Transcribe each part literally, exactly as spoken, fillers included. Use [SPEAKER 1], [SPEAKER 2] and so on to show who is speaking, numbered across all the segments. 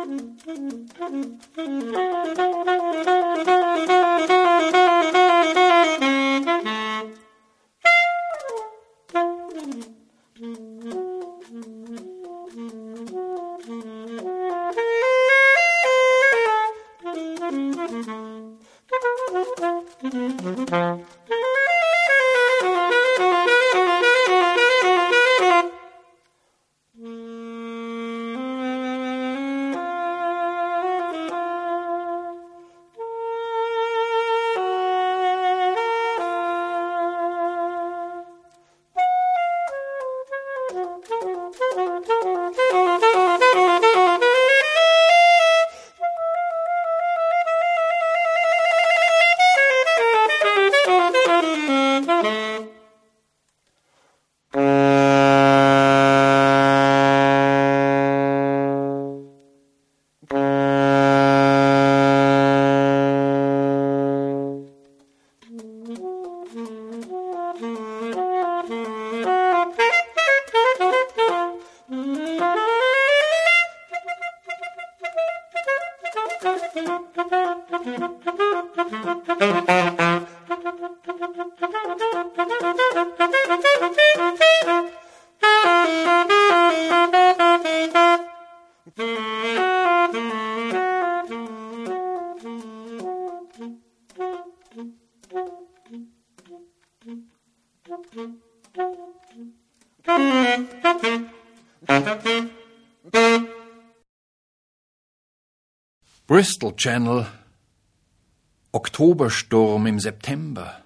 [SPEAKER 1] Bristol Channel, Oktobersturm im September.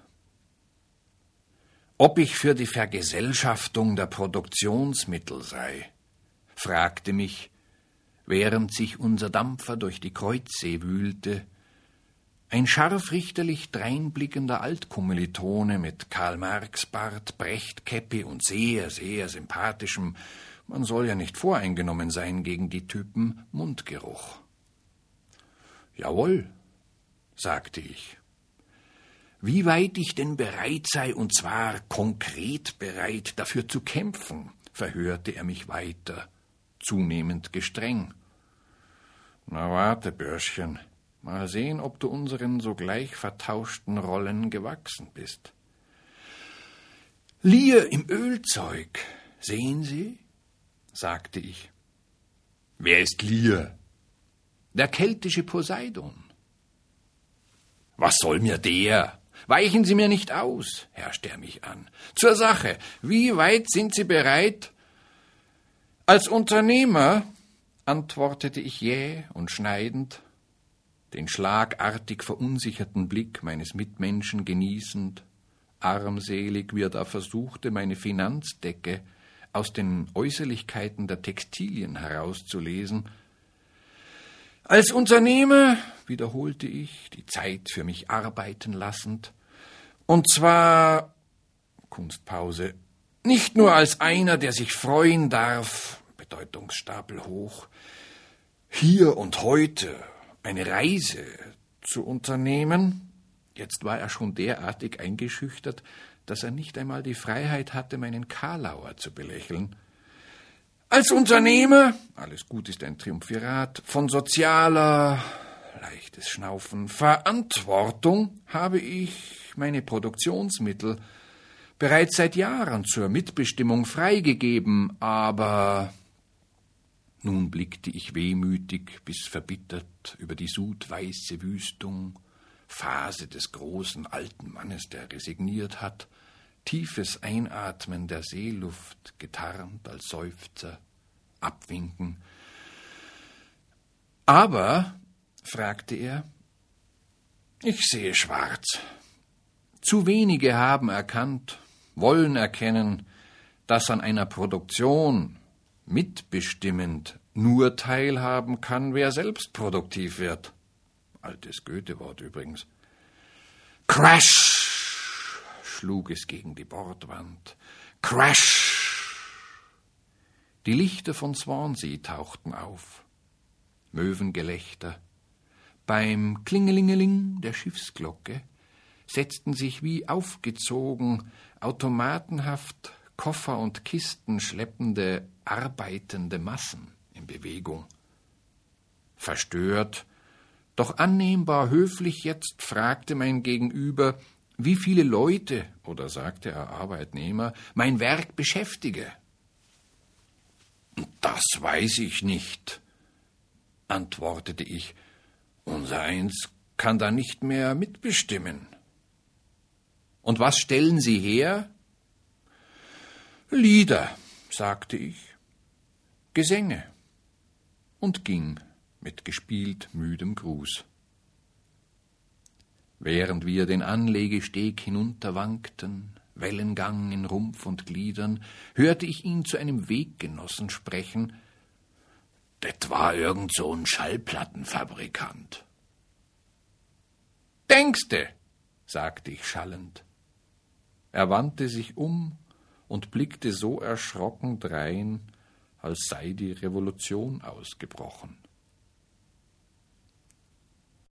[SPEAKER 1] Ob ich für die Vergesellschaftung der Produktionsmittel sei, fragte mich, während sich unser Dampfer durch die Kreuzsee wühlte, ein scharfrichterlich dreinblickender Altkommilitone mit Karl-Marx-Bart, Brecht-Käppi und sehr, sehr sympathischem, man soll ja nicht voreingenommen sein gegen die Typen, Mundgeruch. »Jawohl«, sagte ich. »Wie weit ich denn bereit sei, und zwar konkret bereit, dafür zu kämpfen«, verhörte er mich weiter, zunehmend gestreng. »Na warte, Börschchen, mal sehen, ob du unseren sogleich vertauschten Rollen gewachsen bist.« »Lier im Ölzeug, sehen Sie?«, sagte ich. »Wer ist Lier?« »Der keltische Poseidon.« »Was soll mir der? Weichen Sie mir nicht aus«, herrschte er mich an. »Zur Sache, wie weit sind Sie bereit?« »Als Unternehmer«, antwortete ich jäh und schneidend, den schlagartig verunsicherten Blick meines Mitmenschen genießend, armselig, wie er da versuchte, meine Finanzdecke aus den Äußerlichkeiten der Textilien herauszulesen. »Als Unternehmer«, wiederholte ich, die Zeit für mich arbeiten lassend, »und zwar«, Kunstpause, »nicht nur als einer, der sich freuen darf«, Bedeutungsstapel hoch, »hier und heute eine Reise zu unternehmen«, jetzt war er schon derartig eingeschüchtert, dass er nicht einmal die Freiheit hatte, meinen Karlauer zu belächeln. »Als Unternehmer«, alles gut ist ein Triumphirat, »von sozialer, leichtes Schnaufen, Verantwortung habe ich meine Produktionsmittel bereits seit Jahren zur Mitbestimmung freigegeben, aber...« Nun blickte ich wehmütig bis verbittert über die sudweiße Wüstung, Phase des großen alten Mannes, der resigniert hat, tiefes Einatmen der Seeluft, getarnt als Seufzer, Abwinken. »Aber«, fragte er, »ich sehe schwarz. Zu wenige haben erkannt, wollen erkennen, dass an einer Produktion mitbestimmend nur teilhaben kann, wer selbst produktiv wird.« Altes Goethe-Wort übrigens. Crash! Schlug es gegen die Bordwand. Crash! Die Lichter von Swansea tauchten auf. Möwengelächter. Beim Klingelingeling der Schiffsglocke setzten sich wie aufgezogen, automatenhaft Koffer und Kisten schleppende, arbeitende Massen in Bewegung. Verstört, doch annehmbar höflich jetzt, fragte mein Gegenüber, wie viele Leute, oder sagte er Arbeitnehmer, mein Werk beschäftige. »Das weiß ich nicht«, antwortete ich. »Unsereins kann da nicht mehr mitbestimmen.« »Und was stellen Sie her?« »Lieder«, sagte ich, »Gesänge«, und ging mit gespielt müdem Gruß. Während wir den Anlegesteg hinunterwankten, Wellengang in Rumpf und Gliedern, hörte ich ihn zu einem Weggenossen sprechen. »Det war irgend so ein Schallplattenfabrikant.« »Denkste«, sagte ich schallend. Er wandte sich um und blickte so erschrocken drein, als sei die Revolution ausgebrochen.